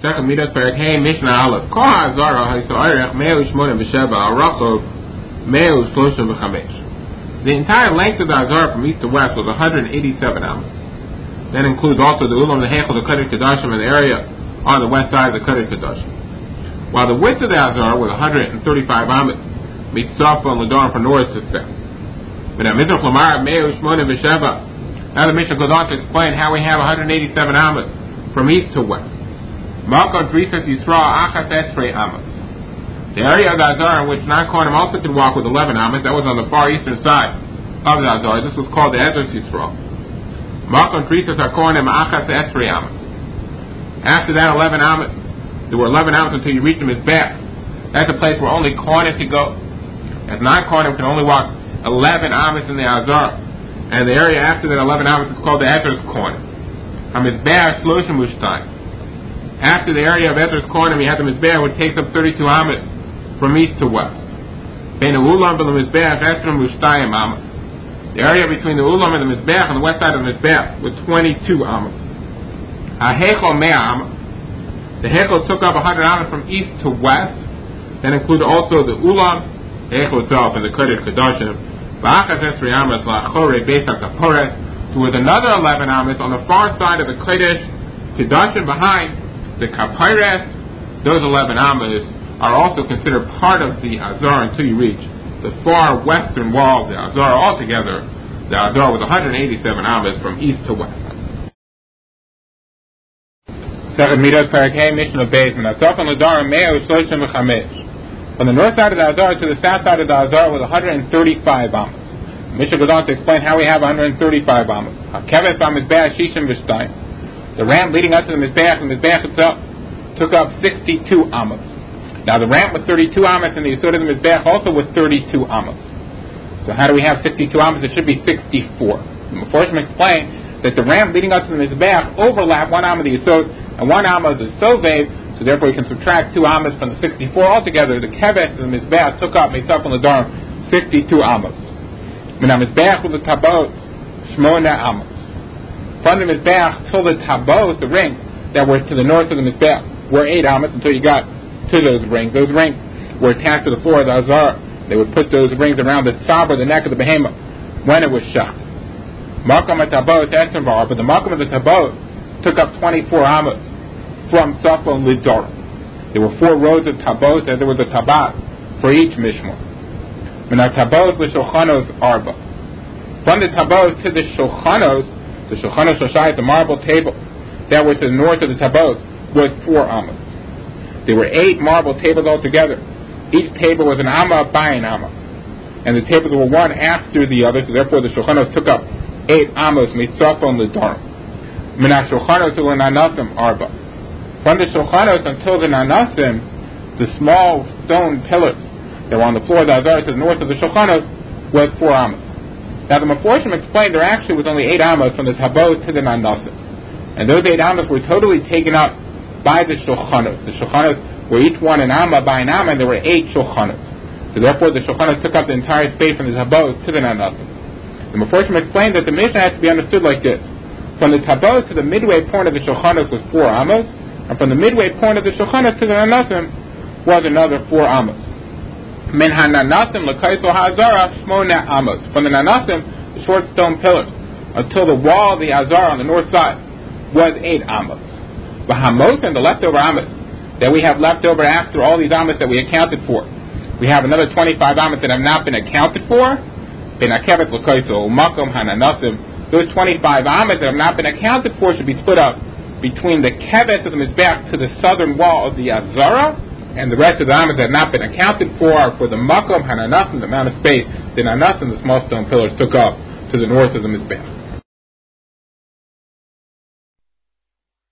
Second Midas Perak Hey Mishnah Aleph. Kol Hazara Haysoirech Meu Shmonim B'Sheva Arachov Meu Shloshim B'Chamesh. The entire length of the Hazara from east to west was 187 amos. That includes also the Ulam, the Hechel, the Kodesh Kedoshim, and the area on the west side of the Kodesh Kedoshim. While the width of the Hazara was 135 amos, Mitzvah and Ladorim from north to south. But now Mizrach Lamar Meu Shmonim B'Sheva. Now the Mishnah goes on to explain how we have 187 amos from east to west. Malkon Trisas Yisrael Achas Esrei Amos. The area of the Hazara in which non-Kohanim also could walk with 11 amos, that was on the far eastern side of the Hazara. This was called the Ezras Yisrael. Malkon Trisas HaKohanim Achas Esrei Amos. After that 11 amos, there were 11 amos until you reach the Mizbech. That's a place where only Kohanim could go. As non-Kohanim can only walk 11 amos in the Hazara. And the area after that 11 amos is called the Ezras Kohanim. HaMizbech Shloshim U'Shtayim. After the area of Ezra's Kohanim, you had the Mizbeach, which takes up 32 amos from east to west. The area between the Ulam and the Mizbeach on the west side of the Mizbeach was 22 amos. The Hechel took up 100 amos from east to west. That included also the Ulam, the Hechel itself, and the Kodesh Kedoshim. There was another 11 amos on the far side of the Kodesh Kedoshim behind the Kapires. Those 11 amos are also considered part of the Hazara until you reach the far western wall of the Hazara. Altogether, the Hazara was 187 amos from east to west. Second Midas Perak Hey Mishnah Beis Menasaf and Ladar Meo Shloshim B'Chamesh. From the north side of the Hazara to the south side of the Hazara was 135 amos. Mishnah goes on to explain how we have 135 amos. Hakevet B'Mizbeach Shishim V'Shtayim. The ramp leading up to the Mizbeach itself took up 62 amos. Now the ramp was 32 amos, and the Yesod of the Mizbeach also was 32 amos. So how do we have 62 amos? It should be 64. The Meforshim explained that the ramp leading up to the Mizbeach overlapped 1 amos of the Yesod and 1 amos of the Sovev, so therefore you can subtract 2 amos from the 64 altogether. The Kevet of the Mizbeach took up Meisaf and Ladarim 62 amos. When the Mizbeach with the Tabot, Shmona amos. From the Mizbeach till the Tabot, the rings that were to the north of the Mizbeach, were 8 amos until you got to those rings. Those rings were attached to the floor of the Hazara. They would put those rings around the tzabra, the neck of the behemoth, when it was shut. Makom at Tabot Esenvar, but the Makom of the Tabot took up 24 amos from Safa and Lidor. There were 4 rows of Tabot, and there was a Tabat for each Mishmor. When our Tabot was Shulchanos Arba. From the Tabot to the Shulchanos Shoshai, the marble table that was to the north of the Tabot, was 4 amos. There were 8 marble tables altogether. Each table was an amma by an amma, and the tables were one after the other. So therefore, the Shulchanos took up 8 amos mitzafa and lidarim. Minah Shulchanos to the Nanasim Arba. From the Shulchanos until the Nanasim, the small stone pillars that were on the floor of the Hazara to the north of the Shulchanos was 4 amos. Now the Meforshim explained there actually was only 8 amos from the Tabot to the Nanasim. And those 8 amos were totally taken up by the Shulchanos. The Shulchanos were each one an amma by an amma, and there were 8 Shulchanos. So therefore the Shulchanos took up the entire space from the Tabot to the Nanasim. The Meforshim explained that the Mishnah has to be understood like this. From the Tabot to the midway point of the Shulchanos was 4 amos, and from the midway point of the Shulchanos to the Nanasim was another 4 amos. Min ha-nanasim l'kaiso ha'azara shmona amos. From the nanasim, the short stone pillars, until the wall of the Hazara on the north side was 8 amos. V'hamos, and the leftover amos that we have left over after all these amos that we accounted for, we have another 25 amos that have not been accounted for. Ben hakevet l'kaiso u'makom ha-nanasim. Those 25 amos that have not been accounted for should be split up between the kevet of the Mizbeach to the southern wall of the Hazara, and the rest of the amos that have not been accounted for are for the makom hananasim, the amount of space the nanasim, the small stone pillars, took up to the north of the Mizbeach.